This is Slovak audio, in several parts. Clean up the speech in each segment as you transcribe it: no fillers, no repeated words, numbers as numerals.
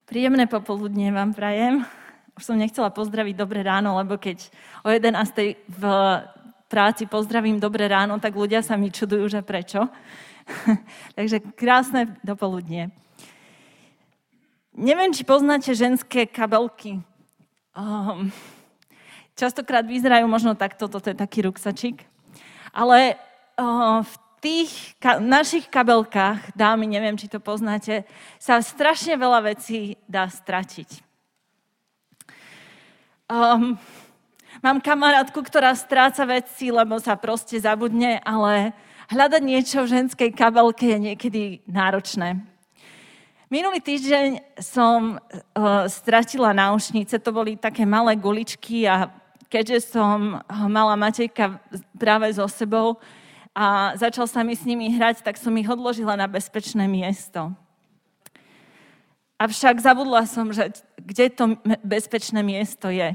Príjemné popoludnie vám prajem. Už som nechcela pozdraviť dobré ráno, lebo keď o 11:00 v práci pozdravím dobré ráno, tak ľudia sa mi čudujú, že prečo. Takže krásne dopoludnie. Neviem, či poznáte ženské kabelky. Častokrát vyzerajú možno takto, toto je taký ruksačik. Ale v tých našich kabelkách, dámy, neviem, či to poznáte, sa strašne veľa vecí dá stratiť. Mám kamarátku, ktorá stráca veci, lebo sa proste zabudne, ale hľadať niečo v ženskej kabelke je niekedy náročné. Minulý týždeň som stratila náušnice, to boli také malé guličky a keďže som mala Matejka práve so sebou, a začal sa mi s nimi hrať, tak som ich odložila na bezpečné miesto. Avšak zabudla som, že kde to bezpečné miesto je.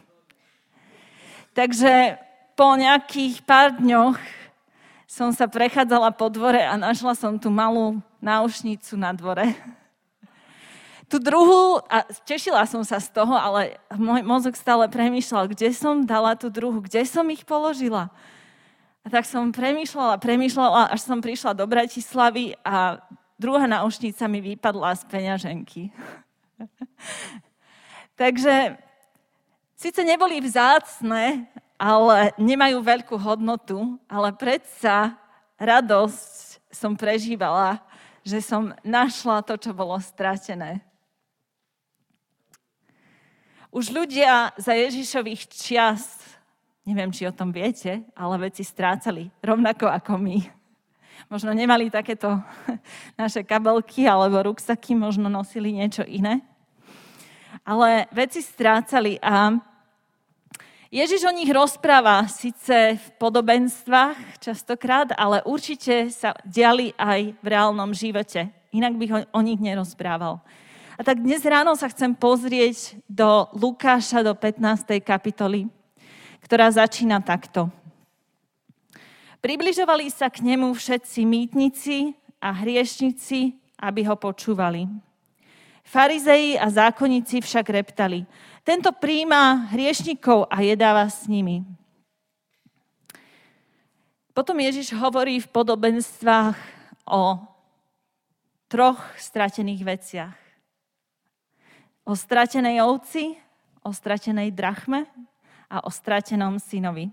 Takže po nejakých pár dňoch som sa prechádzala po dvore a našla som tú malú náušnicu na dvore. Tu druhú, a tešila som sa z toho, ale môj mozog stále premýšľal, kde som dala tú druhú, kde som ich položila. A tak som premýšľala, až som prišla do Bratislavy a druhá náušnica mi vypadla z peňaženky. Takže síce neboli vzácne, ale nemajú veľkú hodnotu, ale predsa radosť som prežívala, že som našla to, čo bolo stratené. Už ľudia za Ježišových čias, neviem, či o tom viete, ale veci strácali rovnako ako my. Možno nemali takéto naše kabelky alebo ruksaky, možno nosili niečo iné. Ale veci strácali a Ježiš o nich rozpráva síce v podobenstvách častokrát, ale určite sa diali aj v reálnom živote. Inak by o nich nerozprával. A tak dnes ráno sa chcem pozrieť do Lukáša, do 15. kapitoly, ktorá začína takto. Približovali sa k nemu všetci mýtnici a hriešnici, aby ho počúvali. Farizei a zákonníci však reptali: tento prijíma hriešnikov a jedáva s nimi. Potom Ježiš hovorí v podobenstvách o 3 stratených veciach. O stratenej ovci, o stratenej drachme a o stratenom synovi.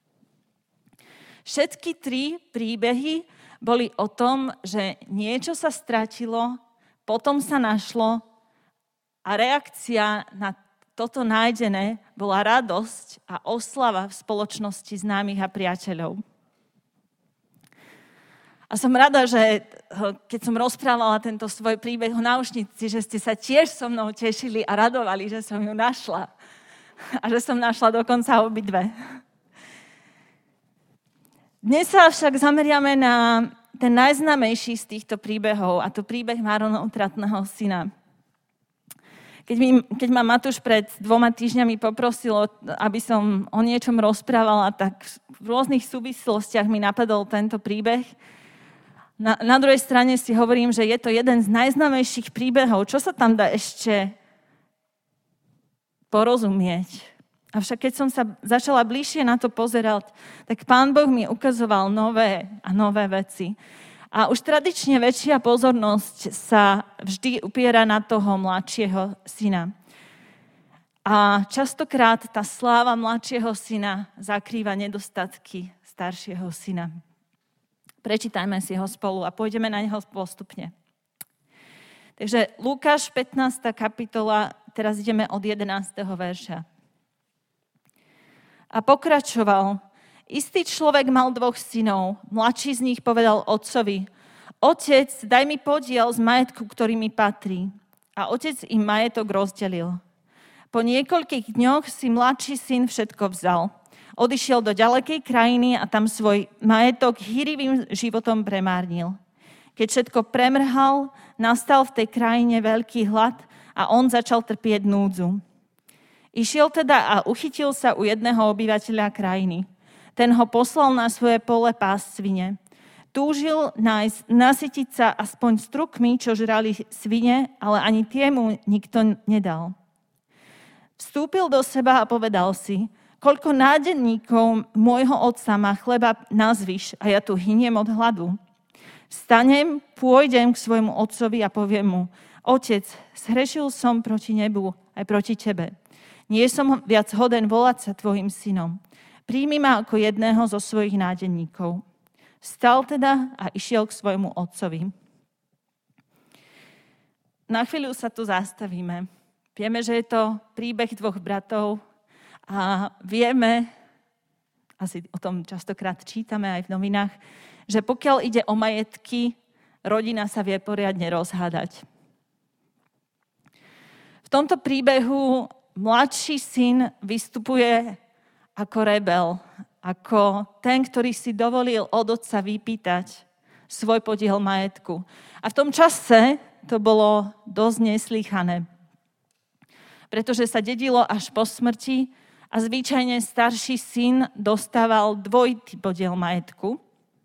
Všetky 3 príbehy boli o tom, že niečo sa stratilo, potom sa našlo a reakcia na toto nájdené bola radosť a oslava v spoločnosti známych a priateľov. A som rada, že keď som rozprávala tento svoj príbeh o náušnici, že ste sa tiež so mnou tešili a radovali, že som ju našla. A že som našla dokonca obidve. Dnes sa však zameriame na ten najznámejší z týchto príbehov, a to príbeh marnotratného syna. Keď ma Matúš pred 2 týždňami poprosil, aby som o niečom rozprávala, tak v rôznych súvislostiach mi napadol tento príbeh. Na druhej strane si hovorím, že je to jeden z najznámejších príbehov. Čo sa tam dá ešte porozumieť? Avšak keď som sa začala bližšie na to pozerať, tak Pán Boh mi ukazoval nové a nové veci. A už tradične väčšia pozornosť sa vždy upiera na toho mladšieho syna. A častokrát tá sláva mladšieho syna zakrýva nedostatky staršieho syna. Prečítajme si ho spolu a pôjdeme na neho postupne. Takže Lukáš 15. kapitola, teraz ideme od 11. verša. A pokračoval: istý človek mal 2 synov. Mladší z nich povedal otcovi: otec, daj mi podiel z majetku, ktorý mi patrí. A otec im majetok rozdelil. Po niekoľkých dňoch si mladší syn všetko vzal. Odišiel do ďalekej krajiny a tam svoj majetok hýrivým životom premárnil. Keď všetko premrhal, nastal v tej krajine veľký hlad a on začal trpieť núdzu. Išiel teda a uchytil sa u jedného obyvateľa krajiny. Ten ho poslal na svoje pole pásť svine. Túžil nasytiť sa aspoň strukmi, čo žrali svine, ale ani tie mu nikto nedal. Vstúpil do seba a povedal si, koľko nádenníkov môjho otca má chleba nazvyš a ja tu hyniem od hladu. Vstanem, pôjdem k svojmu otcovi a poviem mu, Otec, zhrešil som proti nebu aj proti tebe. Nie som viac hoden volať sa tvojim synom. Príjmi ma ako jedného zo svojich nádenníkov. Vstal teda a išiel k svojmu otcovi. Na chvíľu sa tu zastavíme. Vieme, že je to príbeh dvoch bratov a vieme, asi o tom častokrát čítame aj v novinách, že pokiaľ ide o majetky, rodina sa vie poriadne rozhádať. V tomto príbehu mladší syn vystupuje ako rebel, ako ten, ktorý si dovolil od otca vypýtať svoj podiel majetku. A v tom čase to bolo dosť neslýchané, pretože sa dedilo až po smrti a zvyčajne starší syn dostával dvojitý podiel majetku.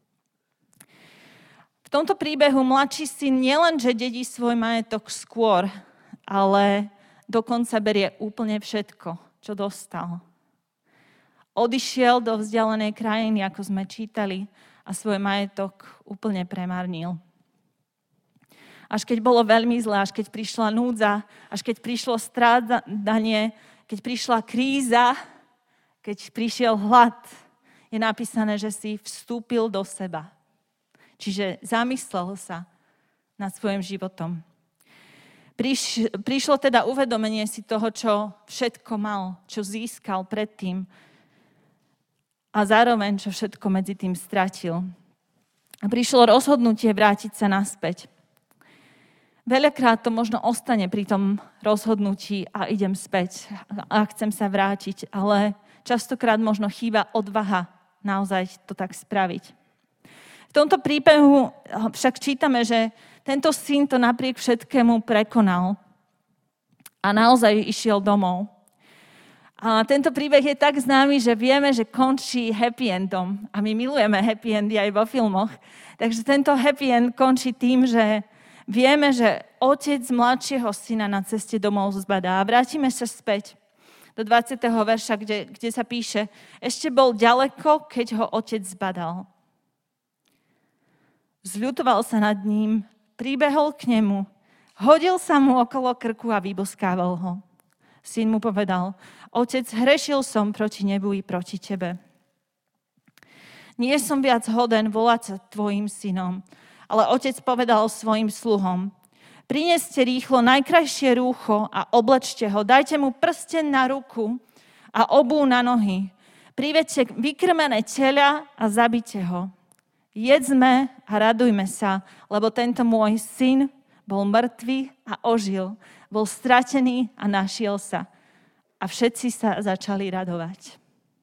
V tomto príbehu mladší syn nielenže dedí svoj majetok skôr, ale dokonca berie úplne všetko, čo dostal. Odišiel do vzdialenej krajiny, ako sme čítali, a svoj majetok úplne premárnil. Až keď bolo veľmi zlé, až keď prišla núdza, až keď prišlo strádanie, keď prišla kríza, keď prišiel hlad, je napísané, že si vstúpil do seba. Čiže zamyslel sa nad svojim životom. Prišlo teda uvedomenie si toho, čo všetko mal, čo získal predtým, a zároveň, čo všetko medzi tým stratil. A prišlo rozhodnutie vrátiť sa naspäť. Veľakrát to možno ostane pri tom rozhodnutí a idem späť a chcem sa vrátiť, ale častokrát možno chýba odvaha naozaj to tak spraviť. V tomto príbehu však čítame, že tento syn to napriek všetkému prekonal a naozaj išiel domov. A tento príbeh je tak známy, že vieme, že končí happy endom. A my milujeme happy endy aj vo filmoch. Takže tento happy end končí tým, že vieme, že otec mladšieho syna na ceste domov zbadá. A vrátime sa späť do 20. verša, kde sa píše, ešte bol ďaleko, keď ho otec zbadal. Zľutoval sa nad ním, pribehol k nemu, hodil sa mu okolo krku a vyboskával ho. Syn mu povedal, Otec, hrešil som proti nebu i proti tebe. Nie som viac hoden volať sa tvojim synom, ale otec povedal svojim sluhom, prineste rýchlo najkrajšie rúcho a oblečte ho, dajte mu prsteň na ruku a obú na nohy. Privedte vykrmené teľa a zabite ho. Jedzme a radujme sa, lebo tento môj syn bol mŕtvý a ožil, bol stratený a našiel sa. A všetci sa začali radovať.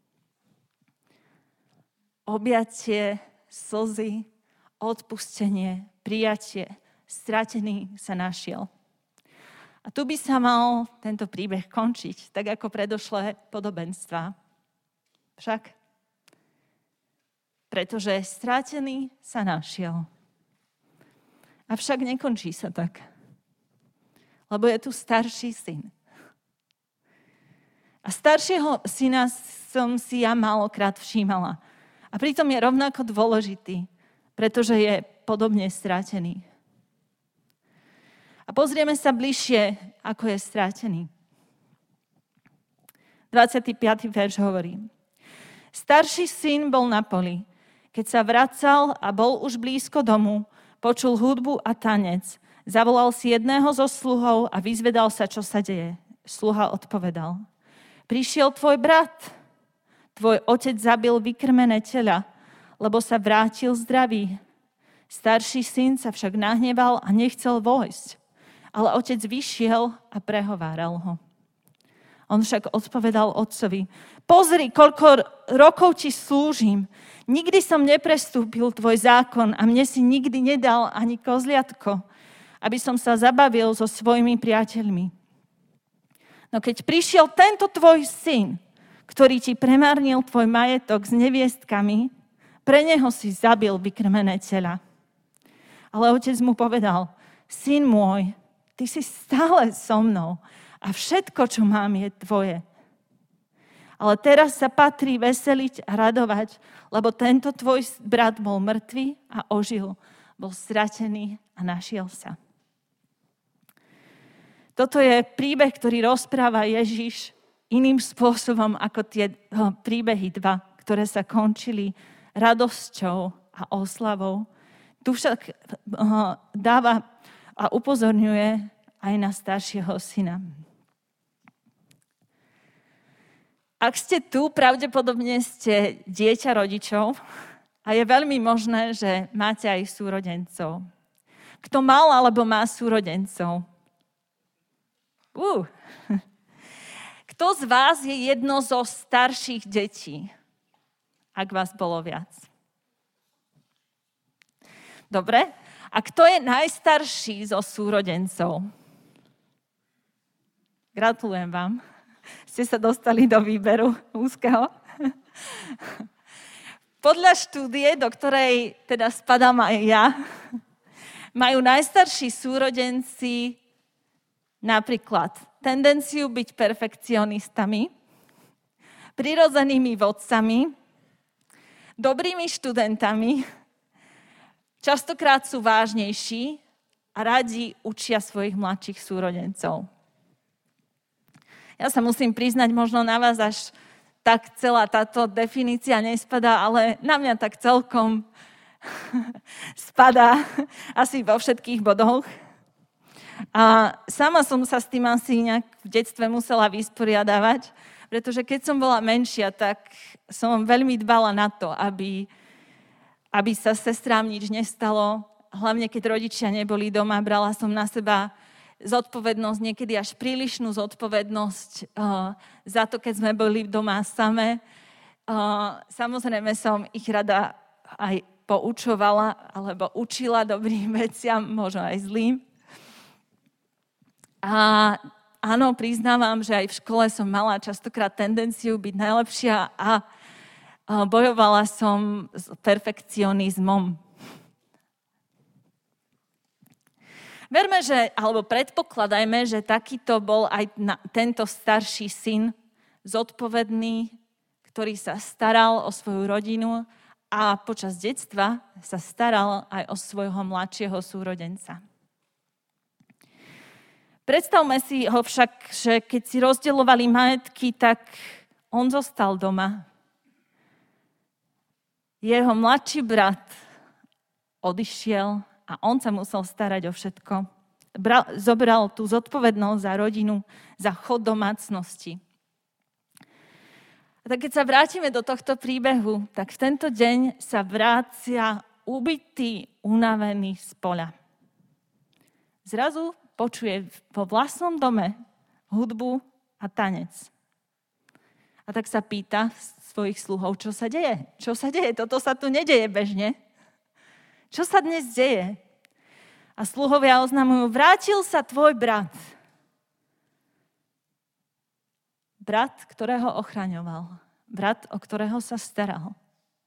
Objatie, slzy, odpustenie, prijatie, stratený sa našiel. A tu by sa mal tento príbeh končiť, tak ako predošlé podobenstva. Však, pretože stratený sa našiel. Avšak nekončí sa tak, lebo je tu starší syn. A staršieho syna som si ja málokrát všímala. A pritom je rovnako dôležitý, pretože je podobne stratený. A pozrieme sa bližšie, ako je stratený. 25. verš hovorí. Starší syn bol na poli. Keď sa vracal a bol už blízko domu, počul hudbu a tanec. Zavolal si jedného zo sluhov a vyzvedal sa, čo sa deje. Sluha odpovedal. Prišiel tvoj brat. Tvoj otec zabil vykrmené teľa, lebo sa vrátil zdravý. Starší syn sa však nahneval a nechcel vojsť. Ale otec vyšiel a prehováral ho. On však odpovedal otcovi, pozri, koľko rokov ti slúžim. Nikdy som neprestúpil tvoj zákon a mne si nikdy nedal ani kozliatko, aby som sa zabavil so svojimi priateľmi. No keď prišiel tento tvoj syn, ktorý ti premárnil tvoj majetok s neviestkami, Pre neho si zabil vykrmené tela. Ale otec mu povedal, syn môj, ty si stále so mnou a všetko, čo mám, je tvoje. Ale teraz sa patrí veseliť a radovať, lebo tento tvoj brat bol mŕtvý a ožil. Bol stratený a našiel sa. Toto je príbeh, ktorý rozpráva Ježiš iným spôsobom ako tie príbehy dva, ktoré sa končili radosťou a oslavou. Tu však dáva a upozorňuje aj na staršieho syna. Ak ste tu, pravdepodobne ste dieťa rodičov a je veľmi možné, že máte aj súrodencov. Kto mal alebo má súrodencov? Kto z vás je jedno zo starších detí, ak vás bolo viac? Dobre. A kto je najstarší zo súrodencov? Gratulujem vám. Ste sa dostali do výberu úzkeho. Podľa štúdie, do ktorej teda spadám aj ja, majú najstarší súrodenci napríklad tendenciu byť perfekcionistami, prirodzenými vodcami, dobrými študentami, častokrát sú vážnejší a radi učia svojich mladších súrodencov. Ja sa musím priznať, možno na vás až tak celá táto definícia nespadá, ale na mňa tak celkom spadá asi vo všetkých bodoch. A sama som sa s tým asi nejak v detstve musela vysporiadavať, pretože keď som bola menšia, tak som veľmi dbala na to, aby sa sestrám nič nestalo. Hlavne keď rodičia neboli doma, brala som na seba zodpovednosť, niekedy až prílišnú zodpovednosť za to, keď sme boli doma samé. Samozrejme som ich rada aj poučovala, alebo učila dobrým veciam, možno aj zlým. A áno, priznávam, že aj v škole som mala častokrát tendenciu byť najlepšia a bojovala som s perfekcionizmom. Verme, alebo predpokladajme, že takýto bol aj tento starší syn, zodpovedný, ktorý sa staral o svoju rodinu a počas detstva sa staral aj o svojho mladšieho súrodenca. Predstavme si ho však, že keď si rozdeľovali majetky, tak on zostal doma. Jeho mladší brat odišiel a on sa musel starať o všetko. Zobral tú zodpovednosť za rodinu, za chod domácnosti. A tak keď sa vrátime do tohto príbehu, tak v tento deň sa vrácia ubitý, unavený z poľa. Zrazu počuje vo vlastnom dome hudbu a tanec. A tak sa pýta svojich sluhov, čo sa deje? Čo sa deje? Toto sa tu nedeje bežne. Čo sa dnes deje? A sluhovia oznamujú, vrátil sa tvoj brat. Brat, ktorého ochraňoval. Brat, o ktorého sa staral.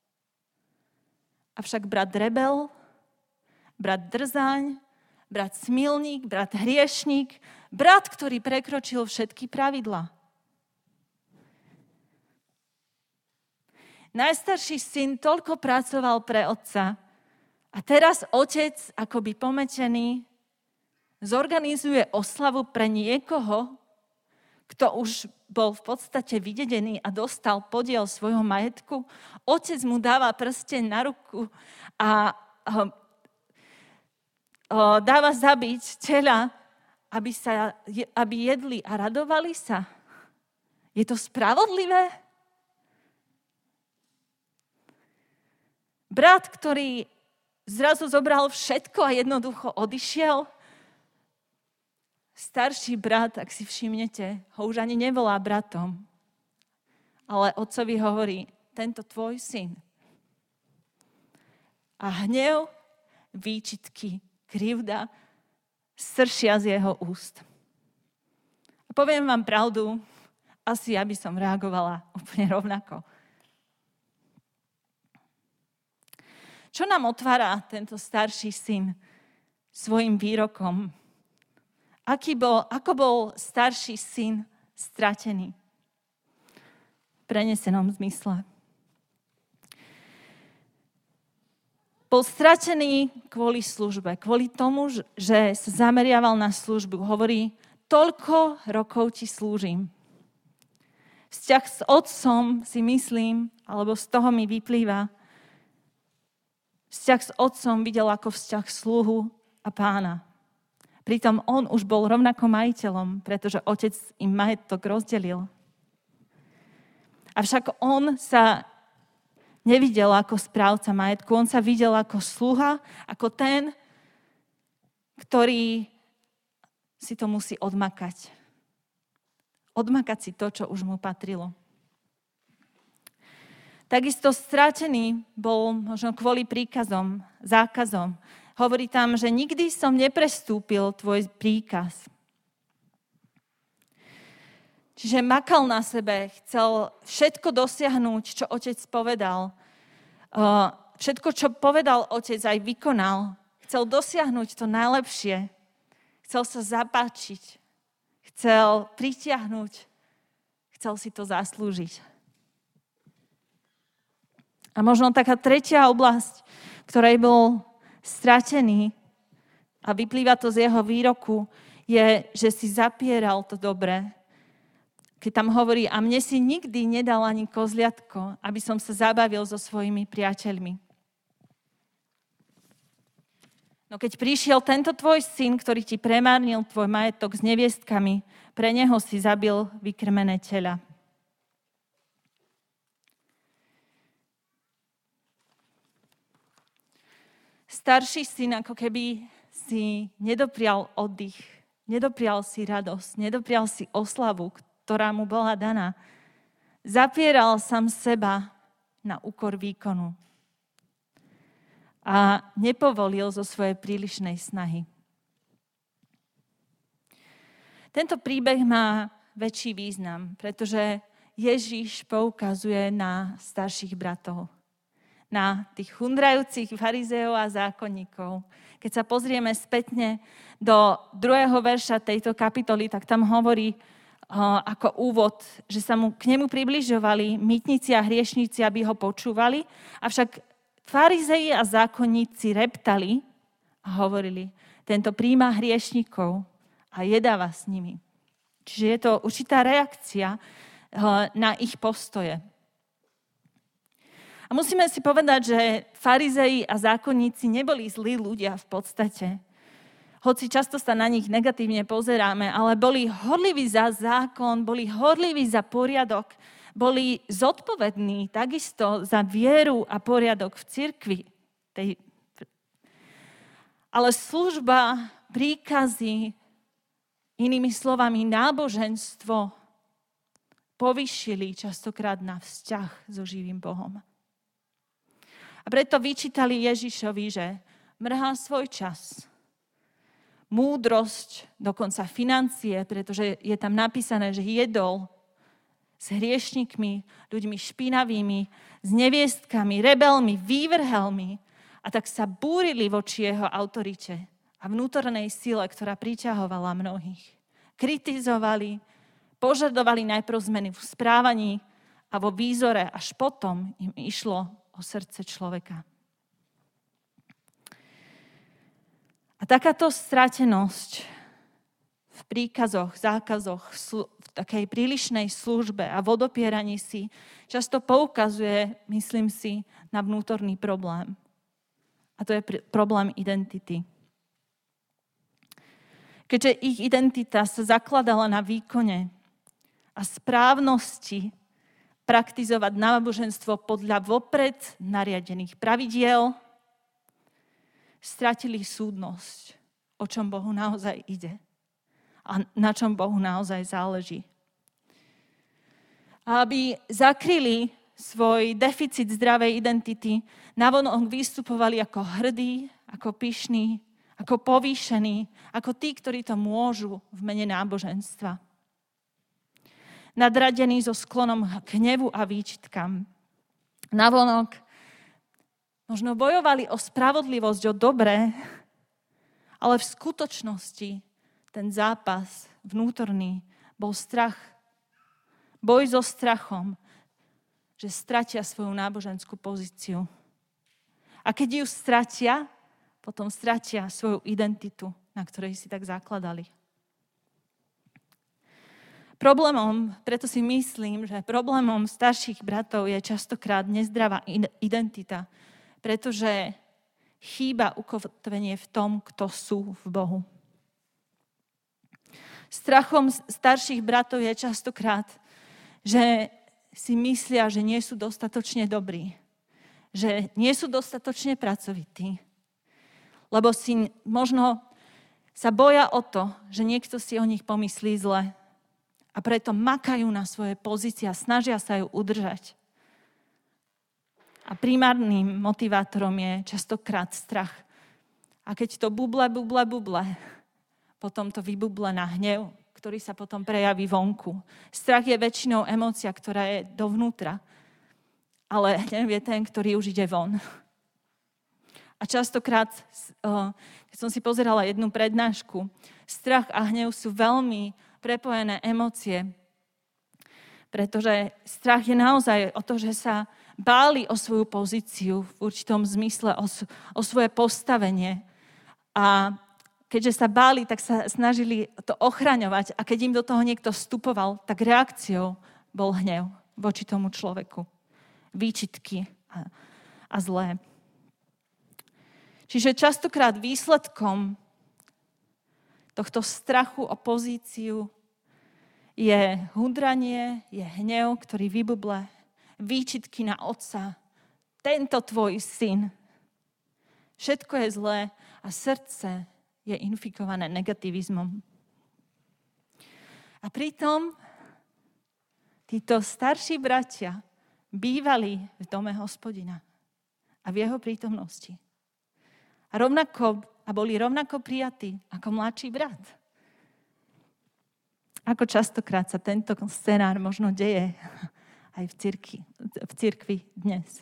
Avšak brat rebel, brat drzáň, brat smilník, brat hriešník, brat, ktorý prekročil všetky pravidlá. Najstarší syn toľko pracoval pre otca a teraz otec, akoby pometený, zorganizuje oslavu pre niekoho, kto už bol v podstate vydedený a dostal podiel svojho majetku. Otec mu dáva prsteň na ruku a dáva zabiť tela, aby jedli a radovali sa. Je to spravodlivé? Brat, ktorý zrazu zobral všetko a jednoducho odišiel. Starší brat, ak si všimnete, ho už ani nevolá bratom. Ale otcovi hovorí, tento tvoj syn. A hnev, výčitky, krivda sršia z jeho úst. A poviem vám pravdu, asi ja by som reagovala úplne rovnako. Čo nám otvára tento starší syn svojim výrokom? Ako bol starší syn stratený? V prenesenom zmysle. Bol stratený kvôli službe, kvôli tomu, že sa zameriaval na službu. Hovorí, toľko rokov ti slúžim. Vzťah s otcom si myslím, alebo z toho mi vyplýva, vzťah s otcom videl ako vzťah sluhu a pána. Pritom on už bol rovnako majiteľom, pretože otec im majetok rozdelil. Avšak on sa nevidel ako správca majetku, on sa videl ako sluha, ako ten, ktorý si to musí odmakať. Odmakať si to, čo už mu patrilo. Takisto stratený bol možno kvôli príkazom, zákazom. Hovorí tam, že nikdy som neprestúpil tvoj príkaz. Čiže makal na sebe, chcel všetko dosiahnuť, čo otec povedal. Všetko, čo povedal otec, aj vykonal. Chcel dosiahnuť to najlepšie. Chcel sa zapáčiť. Chcel pritiahnuť. Chcel si to zaslúžiť. A možno taká tretia oblasť, ktorej bol stratený, a vyplýva to z jeho výroku, je, že si zapieral to dobré. Keď tam hovorí, a mne si nikdy nedal ani kozliatko, aby som sa zabavil so svojimi priateľmi. No keď prišiel tento tvoj syn, ktorý ti premárnil tvoj majetok s neviestkami, pre neho si zabil vykrmené tela. Starší syn ako keby si nedoprial oddych, nedoprial si radosť, nedoprial si oslavu, ktorá mu bola daná. Zapieral sám seba na úkor výkonu. A nepovolil zo svojej prílišnej snahy. Tento príbeh má väčší význam, pretože Ježiš poukazuje na starších bratov. Na tých chundrajúcich farizeov a zákonníkov. Keď sa pozrieme spätne do 2. verša tejto kapitoly, tak tam hovorí ako úvod, že sa k nemu približovali mýtnici a hriešníci, aby ho počúvali, avšak farizei a zákonníci reptali a hovorili, tento prijíma hriešnikov a jedáva s nimi. Čiže je to určitá reakcia na ich postoje. A musíme si povedať, že farizei a zákonníci neboli zlí ľudia v podstate. Hoci často sa na nich negatívne pozeráme, ale boli horliví za zákon, boli horliví za poriadok, boli zodpovední takisto za vieru a poriadok v cirkvi. Ale služba, príkazy, inými slovami náboženstvo, povyšili častokrát na vzťah so živým Bohom. A preto vyčítali Ježišovi, že mrhá svoj čas, múdrosť, dokonca financie, pretože je tam napísané, že jedol s hriešnikmi, ľuďmi špinavými, s neviestkami, rebelmi, vývrhelmi. A tak sa búrili voči jeho autorite a vnútornej sile, ktorá priťahovala mnohých. Kritizovali, požadovali najprv zmeny v správaní a vo výzore, až potom im išlo o srdce človeka. A takáto stratenosť v príkazoch, zákazoch, v takej prílišnej službe a v odopieraní si často poukazuje, myslím si, na vnútorný problém. A to je problém identity. Keďže ich identita sa zakladala na výkone a správnosti praktizovať náboženstvo podľa vopred nariadených pravidiel, stratili súdnosť, o čom Bohu naozaj ide a na čom Bohu naozaj záleží. A aby zakryli svoj deficit zdravej identity, navonok vystupovali ako hrdí, ako pyšní, ako povýšení, ako tí, ktorí to môžu v mene náboženstva. Nadradení so sklonom k hnevu a výčitkam. Navonok Možno bojovali o spravodlivosť, o dobré, ale v skutočnosti ten zápas vnútorný bol strach. Boj so strachom, že stratia svoju náboženskú pozíciu. A keď ju stratia, potom stratia svoju identitu, na ktorej si tak zakladali. Preto si myslím, že problémom starších bratov je častokrát nezdravá identita, pretože chýba ukotvenie v tom, kto sú v Bohu. Strachom starších bratov je častokrát, že si myslia, že nie sú dostatočne dobrí, že nie sú dostatočne pracovití, lebo si možno sa boja o to, že niekto si o nich pomyslí zle a preto makajú na svoje pozície a snažia sa ju udržať. A primárnym motivátorom je častokrát strach. A keď to buble, potom to vybuble na hnev, ktorý sa potom prejaví vonku. Strach je väčšinou emócia, ktorá je dovnútra. Ale hnev je ten, ktorý už ide von. A častokrát, keď som si pozerala jednu prednášku, strach a hnev sú veľmi prepojené emócie. Pretože strach je naozaj o to, že sa báli o svoju pozíciu v určitom zmysle, o svoje postavenie. A keďže sa báli, tak sa snažili to ochraňovať. A keď im do toho niekto vstupoval, tak reakciou bol hnev voči tomu človeku. Výčitky a zlé. Čiže častokrát výsledkom tohto strachu o pozíciu je hudranie, je hnev, ktorý vybuble, výčitky na otca. Tento tvoj syn. Všetko je zlé a srdce je infikované negativizmom. A pritom títo starší bratia bývali v dome Hospodina a v jeho prítomnosti. A boli rovnako prijatí ako mladší brat. Ako častokrát sa tento scenár možno deje aj v cirkvi dnes.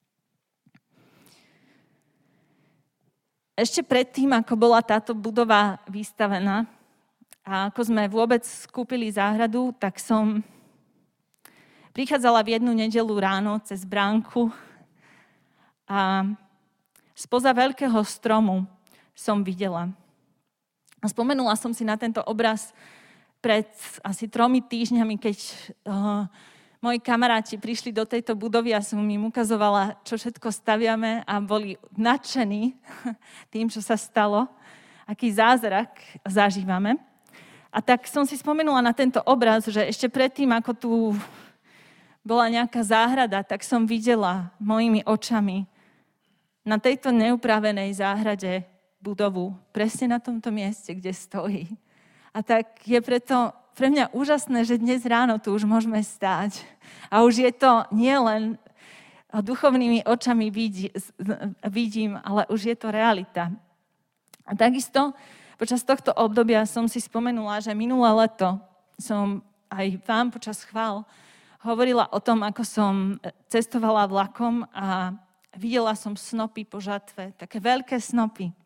Ešte predtým, ako bola táto budova vystavená a ako sme vôbec skúpili záhradu, tak som prichádzala v jednu nedeľu ráno cez bránku a spoza veľkého stromu som videla. A spomenula som si na tento obraz pred asi 3 týždňami, keď moji kamaráti prišli do tejto budovy a som im ukazovala, čo všetko staviame a boli nadšení tým, čo sa stalo, aký zázrak zažívame. A tak som si spomenula na tento obraz, že ešte predtým, ako tu bola nejaká záhrada, tak som videla mojimi očami na tejto neupravenej záhrade budovu, presne na tomto mieste, kde stojí. A tak je preto pre mňa úžasné, že dnes ráno tu už môžeme stáť. A už je to nie len duchovnými očami vidím, ale už je to realita. A takisto počas tohto obdobia som si spomenula, že minulé leto som aj vám počas chvál hovorila o tom, ako som cestovala vlakom a videla som snopy po žatve, také veľké snopy.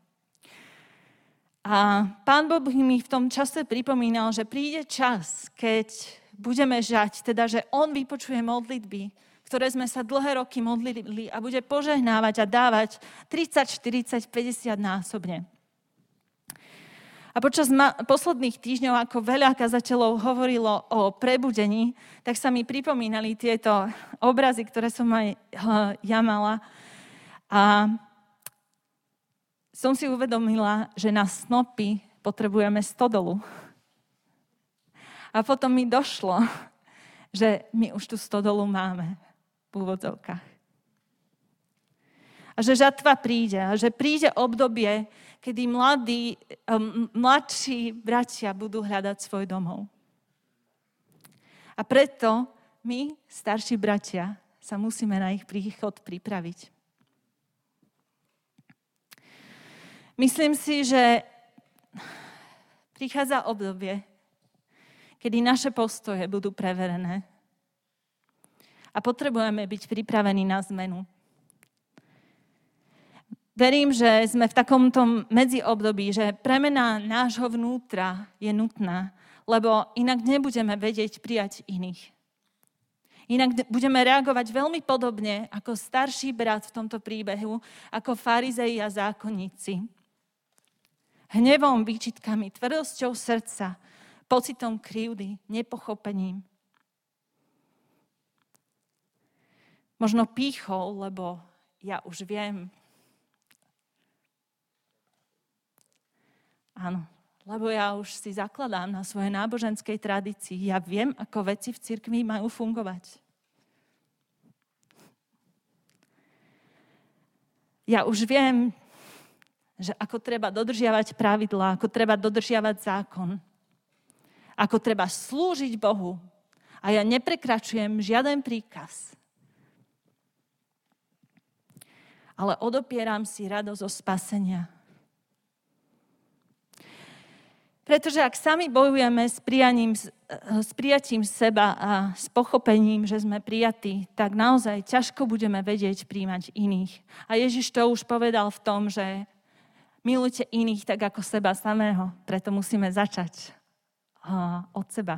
A Pán Boh mi v tom čase pripomínal, že príde čas, keď budeme žať, teda, že On vypočuje modlitby, ktoré sme sa dlhé roky modlili a bude požehnávať a dávať 30, 40, 50 násobne. A počas posledných týždňov, ako veľa kazateľov hovorilo o prebudení, tak sa mi pripomínali tieto obrazy, ktoré som aj ja mala. A som si uvedomila, že na snopy potrebujeme stodolu. A potom mi došlo, že my už tú stodolu máme v úvodzovkách. A že žatva príde. A že príde obdobie, kedy mladší bratia budú hľadať svoj domov. A preto my, starší bratia, sa musíme na ich príchod pripraviť. Myslím si, že prichádza obdobie, kedy naše postoje budú preverené a potrebujeme byť pripravení na zmenu. Verím, že sme v takomto medziobdobí, že premena nášho vnútra je nutná, lebo inak nebudeme vedieť prijať iných. Inak budeme reagovať veľmi podobne ako starší brat v tomto príbehu, ako farizei a zákonníci. Hnevom, výčitkami, tvrdosťou srdca, pocitom krivdy, nepochopením. Možno pýchou, lebo ja už viem. Áno, lebo ja už si zakladám na svojej náboženskej tradícii. Ja viem, ako veci v cirkvi majú fungovať. Ja už viem, že ako treba dodržiavať pravidlá, ako treba dodržiavať zákon, ako treba slúžiť Bohu. A ja neprekračujem žiaden príkaz. Ale odopieram si radosť zo spasenia. Pretože ak sami bojujeme s prijatím seba a s pochopením, že sme prijatí, tak naozaj ťažko budeme vedieť príjmať iných. A Ježiš to už povedal v tom, že milujte iných tak ako seba samého. Preto musíme začať od seba.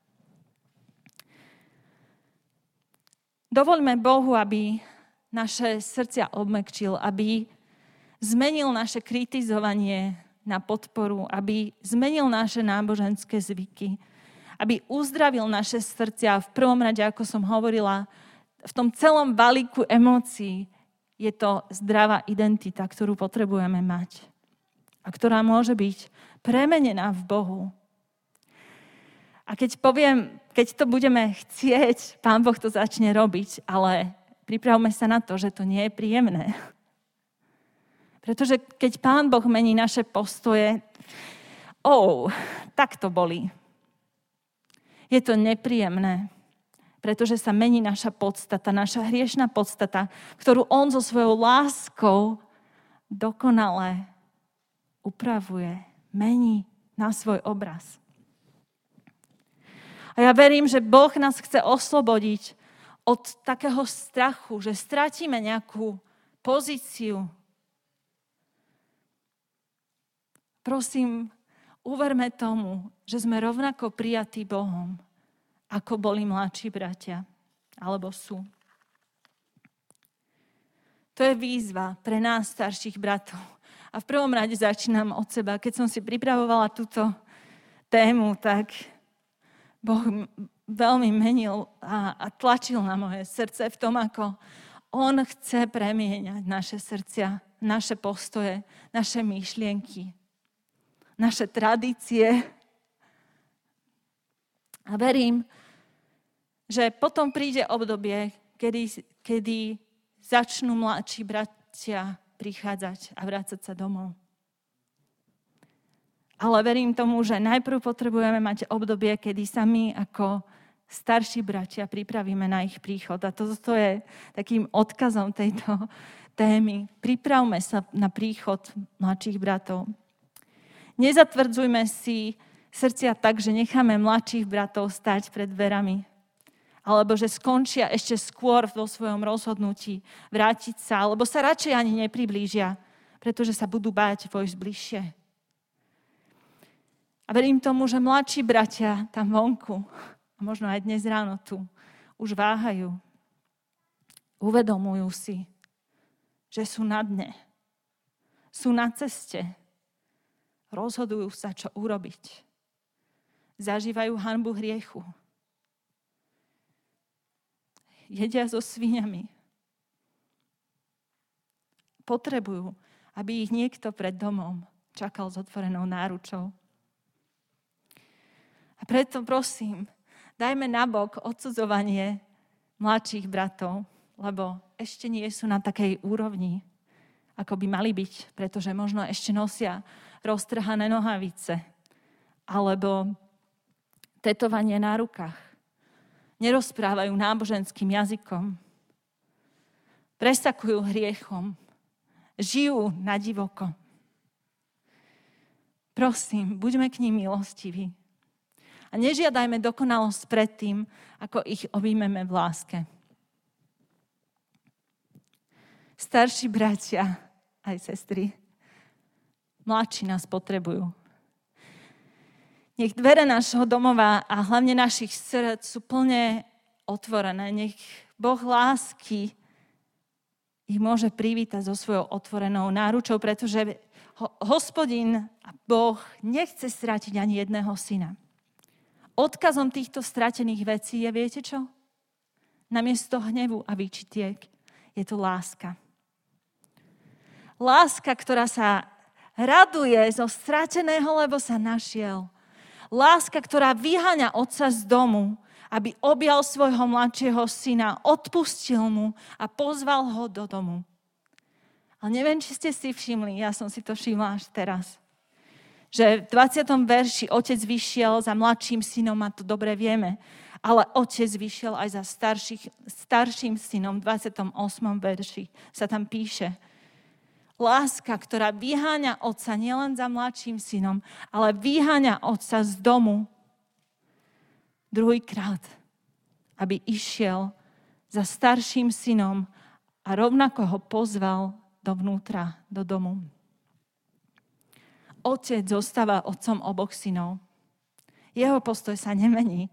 Dovoľme Bohu, aby naše srdcia obmekčil, aby zmenil naše kritizovanie na podporu, aby zmenil naše náboženské zvyky, aby uzdravil naše srdcia. V prvom rade, ako som hovorila, v tom celom balíku emócií je to zdravá identita, ktorú potrebujeme mať a ktorá môže byť premenená v Bohu. A keď to budeme chcieť, Pán Boh to začne robiť, ale pripravme sa na to, že to nie je príjemné. Pretože keď Pán Boh mení naše postoje, tak to bolí. Je to nepríjemné, pretože sa mení naša podstata, naša hriešna podstata, ktorú On so svojou láskou dokonale upravuje, mení na svoj obraz. A ja verím, že Boh nás chce oslobodiť od takého strachu, že stratíme nejakú pozíciu. Prosím, uverme tomu, že sme rovnako prijatí Bohom, ako boli mladší bratia, alebo sú. To je výzva pre nás, starších bratov. A v prvom rade začínam od seba. Keď som si pripravovala túto tému, tak Boh veľmi menil a tlačil na moje srdce v tom, ako On chce premieňať naše srdcia, naše postoje, naše myšlienky, naše tradície. A verím, že potom príde obdobie, kedy začnú mladší bratia prichádzať a vrácať sa domov. Ale verím tomu, že najprv potrebujeme mať obdobie, kedy sa my ako starší bratia pripravíme na ich príchod. A toto je takým odkazom tejto témy. Pripravme sa na príchod mladších bratov. Nezatvrdzujme si srdcia tak, že necháme mladších bratov stať pred dverami. Alebo že skončia ešte skôr vo svojom rozhodnutí vrátiť sa, alebo sa radšej ani nepriblížia, pretože sa budú báť vojsť bližšie. A verím tomu, že mladší bratia tam vonku, a možno aj dnes ráno tu, už váhajú. Uvedomujú si, že sú na dne. Sú na ceste. Rozhodujú sa, čo urobiť. Zažívajú hanbu hriechu. Jedia so sviňami. Potrebujú, aby ich niekto pred domom čakal s otvorenou náručou. A preto prosím, dajme nabok odsudzovanie mladších bratov, lebo ešte nie sú na takej úrovni, ako by mali byť, pretože možno ešte nosia roztrhané nohavice alebo tetovanie na rukách. Nerozprávajú náboženským jazykom. Presakujú hriechom. Žijú na divoko. Prosím, buďme k nim milostiví. A nežiadajme dokonalosť pred tým, ako ich objímeme v láske. Starší bratia aj sestry. Mladší nás potrebujú. Nech dvere nášho domova a hlavne našich srdc sú plne otvorené. Nech Boh lásky ich môže privítať so svojou otvorenou náručou, pretože Hospodin a Boh nechce stratiť ani jedného syna. Odkazom týchto stratených vecí je, viete čo? Namiesto hnevu a výčitiek je to láska. Láska, ktorá sa raduje zo strateného, lebo sa našiel. Láska, ktorá vyháňa otca z domu, aby objal svojho mladšieho syna, odpustil mu a pozval ho do domu. Ale neviem, či ste si všimli, ja som si to všimla až teraz, že v 20. verši otec vyšiel za mladším synom, a to dobre vieme, ale otec vyšiel aj za starším synom. V 28. verši sa tam píše: láska, ktorá vyháňa otca nielen za mladším synom, ale vyháňa otca z domu druhýkrát, aby išiel za starším synom a rovnako ho pozval dovnútra, do domu. Otec zostáva otcom oboch synov. Jeho postoj sa nemení.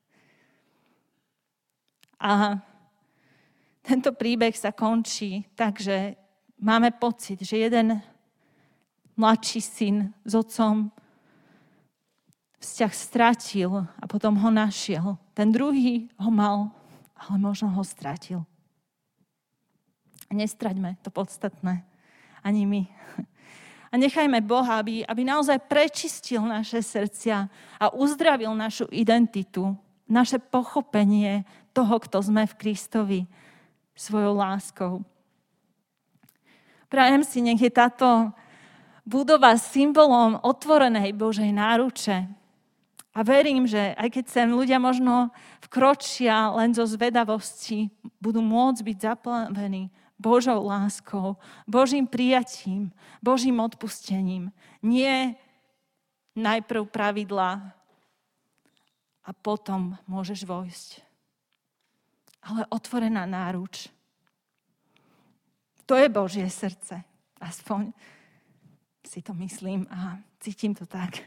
A tento príbeh sa končí tak, že máme pocit, že jeden mladší syn s otcom vzťah stratil a potom ho našiel. Ten druhý ho mal, ale možno ho stratil. Nestraťme to podstatné, ani my. A nechajme Boha, aby naozaj prečistil naše srdcia a uzdravil našu identitu, naše pochopenie toho, kto sme v Kristovi, svojou láskou. Prajem si, nech je táto budova symbolom otvorenej Božej náruče. A verím, že aj keď sem ľudia možno vkročia len zo zvedavosti, budú môcť byť zaplavení Božou láskou, Božím prijatím, Božím odpustením. Nie najprv pravidlá a potom môžeš vojsť. Ale otvorená náruč. To je Božie srdce. Aspoň si to myslím a cítim to tak.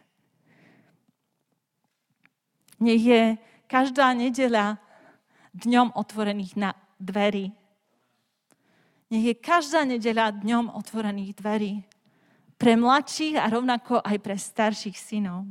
Nech je každá nedeľa dňom otvorených dverí. Nech je každá nedeľa dňom otvorených dverí. Pre mladších a rovnako aj pre starších synov.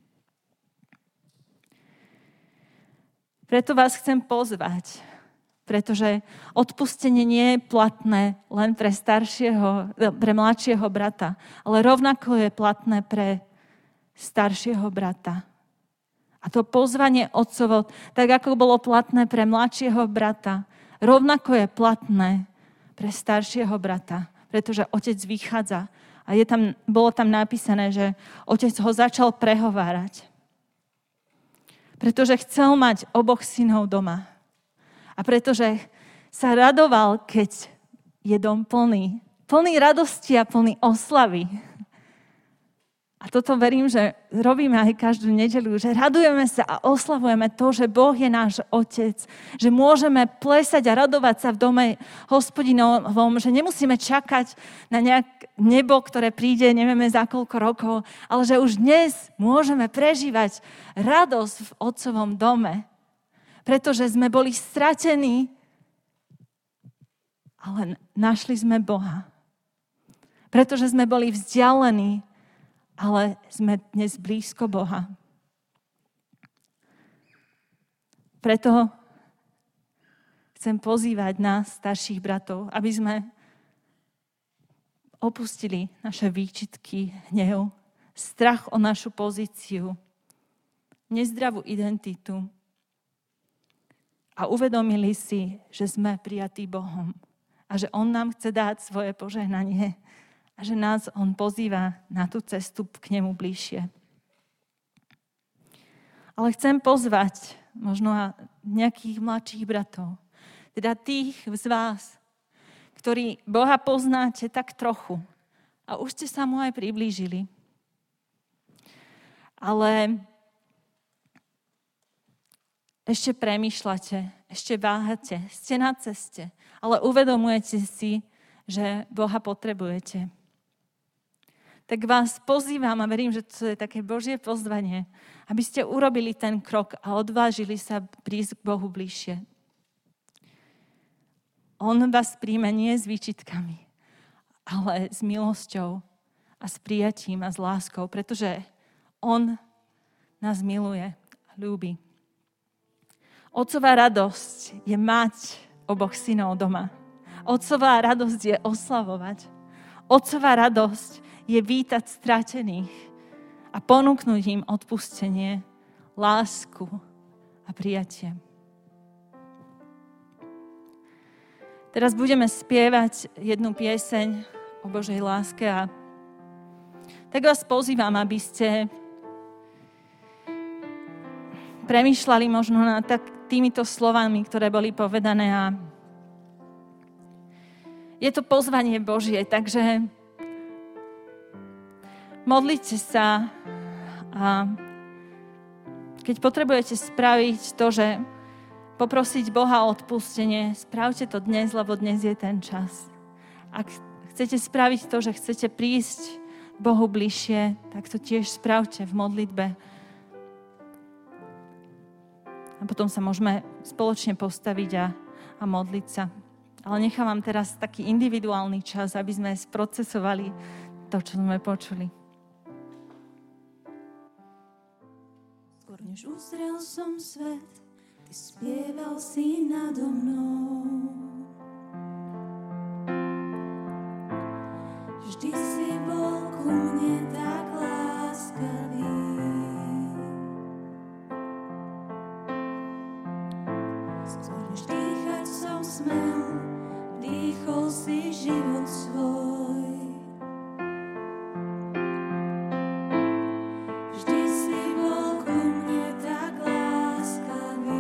Preto vás chcem pozvať, pretože odpustenie nie je platné len pre mladšieho brata, ale rovnako je platné pre staršieho brata. A to pozvanie otcovo, tak ako bolo platné pre mladšieho brata, rovnako je platné pre staršieho brata, pretože otec vychádza a bolo tam napísané, že otec ho začal prehovárať. Pretože chcel mať oboch synov doma. A pretože sa radoval, keď je dom plný radosti a plný oslavy. A toto verím, že robíme aj každú nedeľu, že radujeme sa a oslavujeme to, že Boh je náš Otec, že môžeme plesať a radovať sa v dome Hospodinovom, že nemusíme čakať na nejak nebo, ktoré príde, nevieme za koľko rokov, ale že už dnes môžeme prežívať radosť v Otcovom dome, pretože sme boli stratení, ale našli sme Boha. Pretože sme boli vzdialení, ale sme dnes blízko Boha. Preto chcem pozývať nás, starších bratov, aby sme opustili naše výčitky, hnev, strach o našu pozíciu, nezdravú identitu a uvedomili si, že sme prijatí Bohom a že On nám chce dať svoje požehnanie a že nás On pozýva na tú cestu k nemu bližšie. Ale chcem pozvať možno nejakých mladších bratov, teda tých z vás, ktorí Boha poznáte tak trochu a už ste sa mu aj priblížili. Ale ešte premýšľate, ešte váhate, ste na ceste, ale uvedomujete si, že Boha potrebujete, tak vás pozývam a verím, že to je také Božie pozvanie, aby ste urobili ten krok a odvážili sa prísť k Bohu bližšie. On vás príjme nie s výčitkami, ale s milosťou a s prijatím a s láskou, pretože on nás miluje a ľúbi. Otcová radosť je mať oboch synov doma. Otcová radosť je oslavovať. Otcová radosť je vítať stratených a ponúknuť im odpustenie, lásku a prijatie. Teraz budeme spievať jednu pieseň o Božej láske a tak vás pozývam, aby ste premýšľali možno nad týmito slovami, ktoré boli povedané a je to pozvanie Božie, takže modlite sa a keď potrebujete spraviť to, že poprosiť Boha o odpustenie, spravte to dnes, lebo dnes je ten čas. Ak chcete spraviť to, že chcete prísť k Bohu bližšie, tak to tiež spravte v modlitbe. A potom sa môžeme spoločne postaviť a modliť sa. Ale nechávam teraz taký individuálny čas, aby sme sprocesovali to, čo sme počuli. Skôr než uzrel som svet, Ty spieval si nado mnou. Vždy si bol ku mne tak láskavý. Skôr než dýchať som smel, dýchol si život svoj. Vždy si bol ku mne tak láskavý.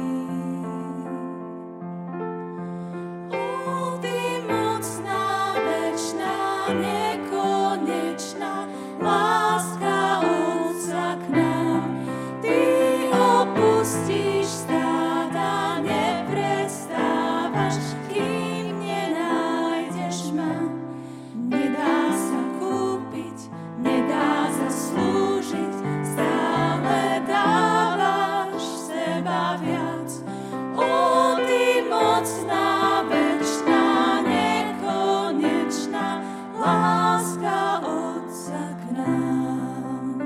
Ty mocná, večná, nekonečná láska Otca k nám. Ty opustíš stáda, neprestávaš, kým nenájdeš ma. Nedá sa kúpiť, nedá zaslúžiť, stále dávaš seba viac. Ty mocná, večná, nekonečná láska Otca k nám.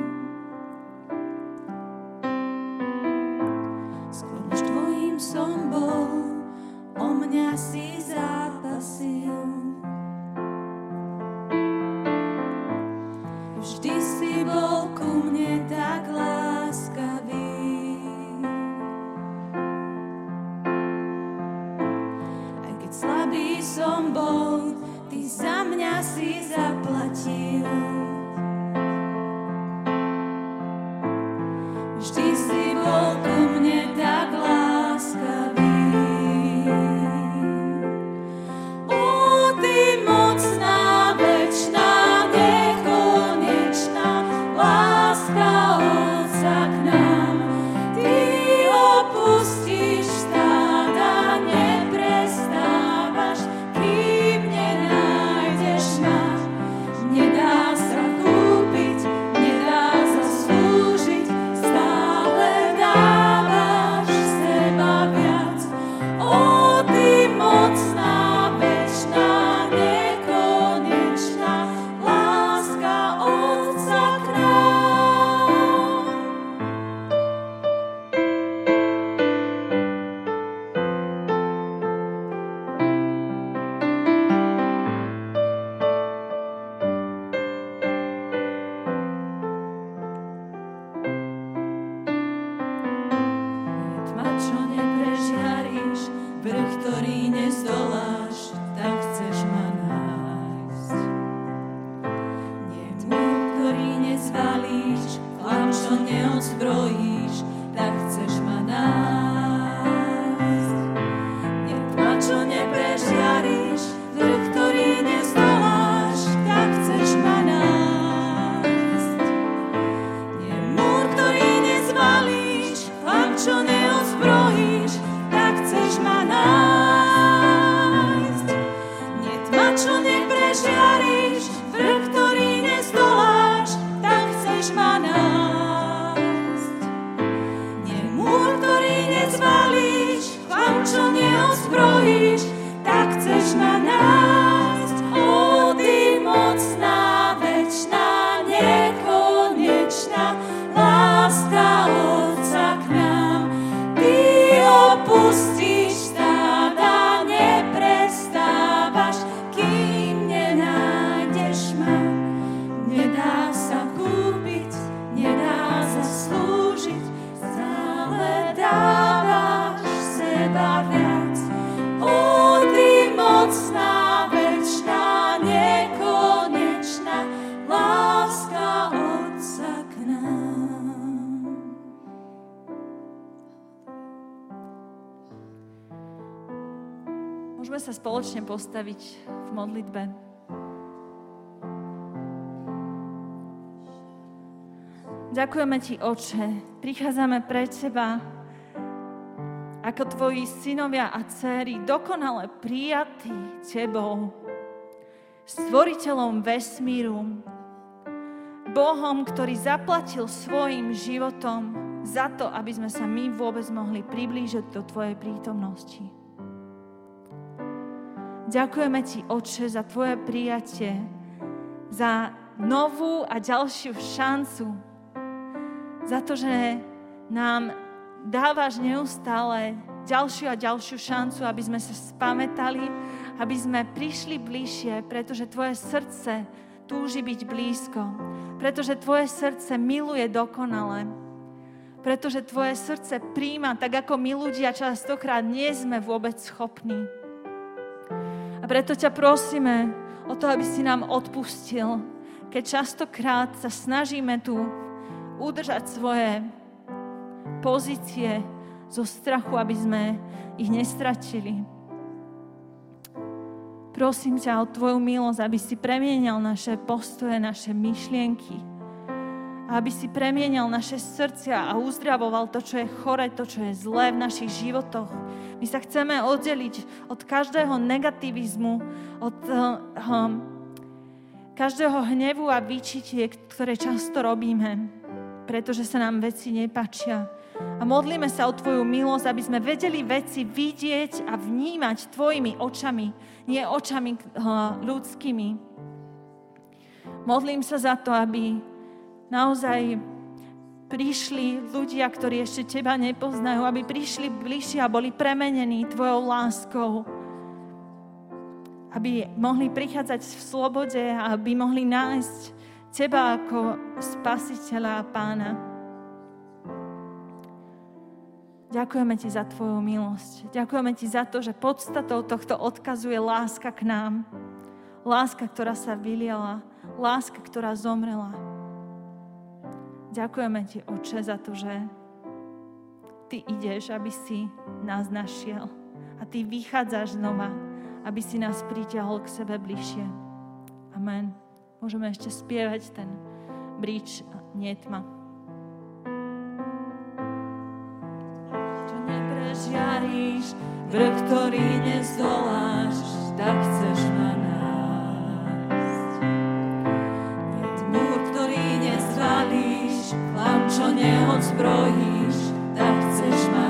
Skôr než tvojím som bol, o mňa si zápasil. Vždy si bol ku mne tak láskavý. Aj keď slabý som bol, Ty za mňa si zaplatil. Vždy si bol ku mne tak láskavý. Ty mocná, večná, nekonečná láska Otca k nám. Ty opustíš stáda, neprestávaš, kým nenájdeš ma. Nedá sa kúpiť, nedá zaslúžiť, stále dávaš seba viac. Ty mocná, večná, nekonečná láska Otca k nám. Tma, čo neprežiaríš, vrch, ktorý nezdoláš, tak chceš ma nájsť. Nie múr, ktorý nezvalíš, chlap, čo neodzbrojíš, tak chceš ma nájsť. Nie tma, čo neprežiaríš, vrch, ktorý nezdoláš, tak chceš ma nájsť. Nie múr, ktorý nezvalíš, chlap, čo neodzbrojíš, tak chceš ma nájsť. opustíš stáda, neprestávaš, kým nenájdeš ma. Nedá sa kúpiť, nedá zaslúžiť, stále dávaš seba viac. Ó, ty mocná, večná, nekonečná, láska Otca k nám. Môžeme sa spoločne postaviť v modlitbe. Ďakujeme Ti, Oče. Prichádzame pred Teba ako Tvoji synovia a dcéry, dokonale prijatí Tebou, Stvoriteľom vesmíru, Bohom, ktorý zaplatil svojim životom za to, aby sme sa my vôbec mohli priblížiť do Tvojej prítomnosti. Ďakujeme Ti, Otče, za Tvoje prijatie, za novú a ďalšiu šancu, za to, že nám dávaš neustále ďalšiu a ďalšiu šancu, aby sme sa spamätali, aby sme prišli bližšie, pretože Tvoje srdce túži byť blízko, pretože Tvoje srdce miluje dokonale, pretože Tvoje srdce príjma, tak ako my ľudia častokrát nie sme vôbec schopní. A preto ťa prosíme o to, aby si nám odpustil, keď častokrát sa snažíme tu udržať svoje pozície zo strachu, aby sme ich nestratili. Prosím ťa o Tvoju milosť, aby si premienial naše postoje, naše myšlienky, aby si premienial naše srdcia a uzdravoval to, čo je chore, to, čo je zlé v našich životoch. My sa chceme oddeliť od každého negativizmu, od každého hnevu a výčitie, ktoré často robíme, pretože sa nám veci nepáčia. A modlíme sa o Tvoju milosť, aby sme vedeli veci vidieť a vnímať Tvojimi očami, nie očami ľudskými. Modlím sa za to, aby naozaj prišli ľudia, ktorí ešte Teba nepoznajú, aby prišli bližšie a boli premenení Tvojou láskou. Aby mohli prichádzať v slobode a aby mohli nájsť Teba ako Spasiteľa a Pána. Ďakujeme Ti za Tvoju milosť. Ďakujeme Ti za to, že podstatou tohto odkazu je láska k nám. Láska, ktorá sa vyliala. Láska, ktorá zomrela. Ďakujeme Ti, Otče, za to, že Ty ideš, aby si nás našiel. A Ty vychádzaš znova, aby si nás pritiahol k sebe bližšie. Amen. Môžeme ešte spievať ten bridge Nie tma. Žiaríš, vrch, ktorý nezdoláš, tak chceš ma nájsť. Pred múr, ktorý nezvalíš, chlám, čo neodzbrojíš, tak chceš ma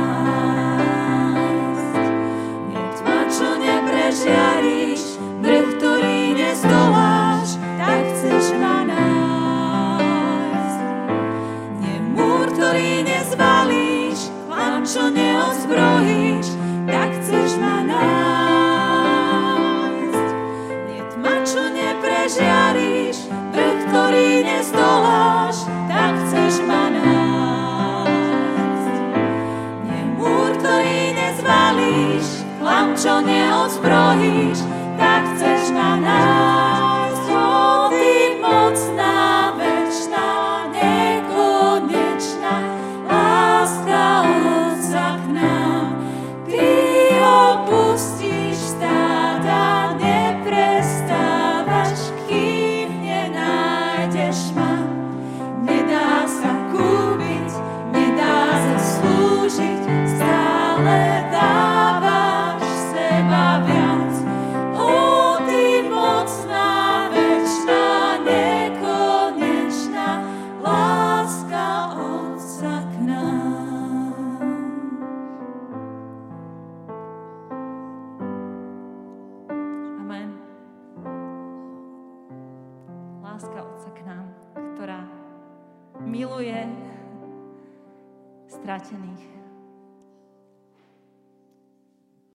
nájsť. Nie tma, čo neprežiaríš, vrch, ktorý nezdoláš, tak chceš ma nájsť. Nie múr, ktorý nezvalíš, čo neodzbrojíš, tak chceš ma nájsť. Nie tma, čo neprežiaríš, vrch, ktorý nezdoláš, tak chceš ma nájsť. Nie múr, ktorý nezvalíš, chlám, čo neodzbrojíš, tak chceš ma nájsť. O, Ty mocná, večná, nekonečná, láska Otca k nám. Ty opustíš stáda, neprestávaš, kým nenájdeš ma. Nedá sa kúpiť, nedá zaslúžiť, stále dávaš seba viac. Ó, Ty mocná, večná, nekonečná, láska Otca k nám. Amen. Láska Otca k nám, ktorá miluje stratených.